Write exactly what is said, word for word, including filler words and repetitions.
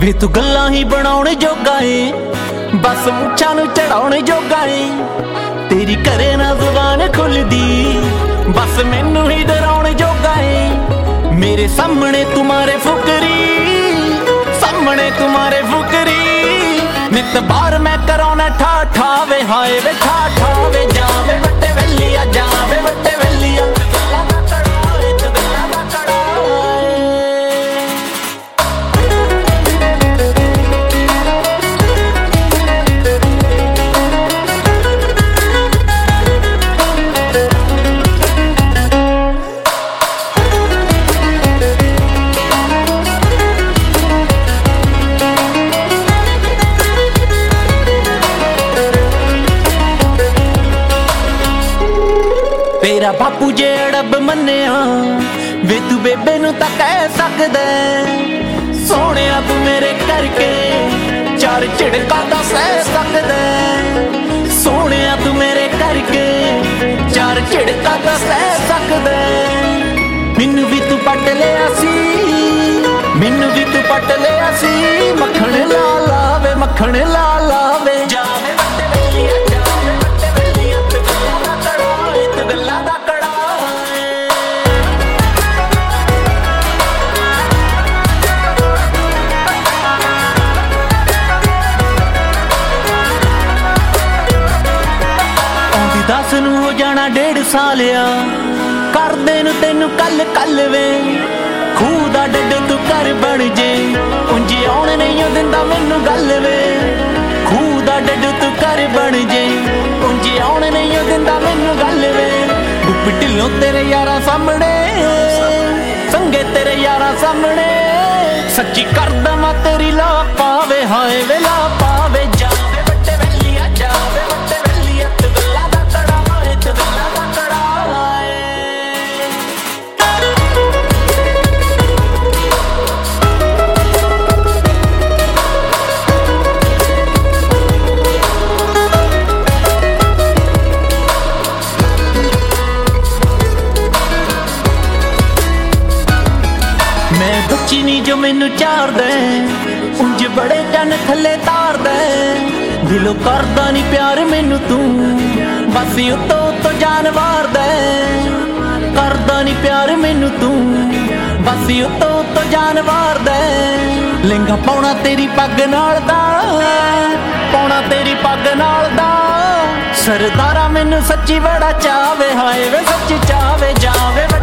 ਵੇ ਤੂੰ ਗੱਲਾਂ ਹੀ ਬਣਾਉਣ ਜੋਗਾ ਏ, ਬਸ ਮੁੱਛਾਂ ਨੂੰ ਚੜਾਉਣ ਜੋਗਾ ਏ। ਤੇਰੀ ਕਰੇ ਨਾ ਜ਼ੁਬਾਨ ਖੁੱਲਦੀ, ਬਸ ਮੈਨੂੰ ਹੀ ਡਰਾਉਣ ਜੋਗਾ ਏ। ਮੇਰੇ ਸਾਹਮਣੇ ਤੁਮਾਰੇ ਫੁਕਰੀ, ਸਾਹਮਣੇ ਤੁਮਾਰੇ ਫੁਕਰੀ, ਨਿਤ ਬਾਰ ਮੈਂ ਕਰਾਉਣਾ ਠਾ ਠਾ ਵੇ। ਹਾਏ ਵੇ ਠਾ ਠਾ ਵੇ, ਜਾਵੇ ਵੱਟੇ ਵੈਲੀਆ, ਜਾਵੇ ਵੱਟੇ ਵੈਲੀਆ। ਤੇਰਾ ਬਾਪੂ ਜੇ ਅੜਬ ਮੰਨਿਆ ਵੇ, ਤੂੰ ਬੇਬੇ ਨੂੰ ਤਾਂ ਕਹਿ ਸਕਦਾ। ਸੋਹਣਿਆ ਤੂੰ ਮੇਰੇ ਕਰਕੇ ਚਾਰ ਝਿੜਕਾਂ ਤਾਂ ਸਹਿ ਸਕਦਾ। ਸੋਹਣਿਆ ਤੂੰ ਮੇਰੇ ਕਰਕੇ ਚਾਰ ਝਿੜਕਾਂ ਤਾਂ ਸਹਿ ਸਕਦਾ। ਮੈਨੂੰ ਵੀ ਤੂੰ ਪੱਟ ਲਿਆ ਸੀ, ਮੈਨੂੰ ਵੀ ਤੂੰ ਪੱਟ ਲਿਆ ਸੀ। ਮੱਖਣ ਲਾ ਲਾਵੇ, ਮੱਖਣ ਲਾ ਲਾਵੇ। ਜਾਵੇ ਵੱਟੇ ਵੈਲੀਆ, ਜਾਵੇ ਵੱਟੇ ਵੈਲੀਆ, ਤੂੰ ਗੱਲਾਂ ਦਾ ਕੜਾ ਏ, ਤੂੰ ਗੱਲਾਂ ਦਾ ਕੜਾ। ਆਉਂਦੀ ਦਸ ਨੂੰ ਹੋ ਜਾਣਾ ਡੇਢ ਸਾਲਿਆ, ਕਰਦੇ ਨੂੰ ਤੈਨੂੰ ਕੱਲ ਕੱਲ ਵੇ। ਖੂਹ ਦਾ ਡੱਡ ਤੂੰ ਘਰ ਬਣ ਜੇ, ਉਂਝ ਆਉਣ ਨਹੀਂ ਓ ਦਿੰਦਾ ਮੈਨੂੰ ਗੱਲ ਵੇ। ਖੂਹ ਦਾ ਡੱਡ ਤੂੰ ਘਰ ਬਣ ਜੇ, ਉਂਝ ਆਉਣ ਨਹੀਂ ਓ ਦਿੰਦਾ ਮੈਨੂੰ ਗੱਲ ਵੇ। ਗੁੱਪ ਢਿੱਲੋਂ ਤੇਰੇ ਯਾਰਾਂ ਸਾਹਮਣੇ, ਸੰਗੇ ਤੇਰੇ ਯਾਰਾਂ ਸਾਹਮਣੇ, ਸੱਚੀ ਕਰ ਦਵਾਂ ਤੇਰੀ ਲਾ ਪਾਵੇ। ਹਾਏ ਵੇ ਲਾ ਪਾਵੇ, ਜਾਵੇ ਵੱਟੇ ਵੈਲੀਆ, ਜਾਵੇ ਵੱਟੇ ਵੈਲੀਆ, ਤੂੰ ਗੱਲਾਂ ਦਾ ਕੜਾ ਏ, ਤੂੰ ਗੱਲਾਂ ਦਾ ਕੜਾ ਏ। ਮੈਂ ਬੱਚੀ ਨੀ ਜੋ ਮੈਨੂੰ ਚਾਰਦਾ, ਉਂਝ ਬੜੇ ਚੰਨ ਥੱਲੇ ਤਾਰਦਾ। ਦਿਲੋਂ ਕਰਦਾ ਨੀ ਪਿਆਰ ਮੈਨੂੰ ਤੂੰ, ਬਸ ਉੱਤੋਂ ਉੱਤੋਂ ਜਾਨ ਵਾਰਦਾ। ਕਰਦਾ ਨੀ ਪਿਆਰ ਮੈਨੂੰ ਤੂੰ, ਬਸ ਉੱਤੋਂ ਉੱਤੋਂ ਜਾਨ ਵਾਰਦਾ। ਲਹਿੰਗਾ ਪਾਉਣਾ ਤੇਰੀ ਪੱਗ ਨਾਲ ਦਾ, ਪਾਉਣਾ ਤੇਰੀ ਪੱਗ ਨਾਲ ਦਾ। ਸਰਦਾਰਾ ਮੈਨੂੰ ਸੱਚੀ ਬੜਾ ਚਾਵੇ, ਹਾਏ ਵੇ ਸੱਚੀ ਚਾਵੇ। ਜਾਵੇ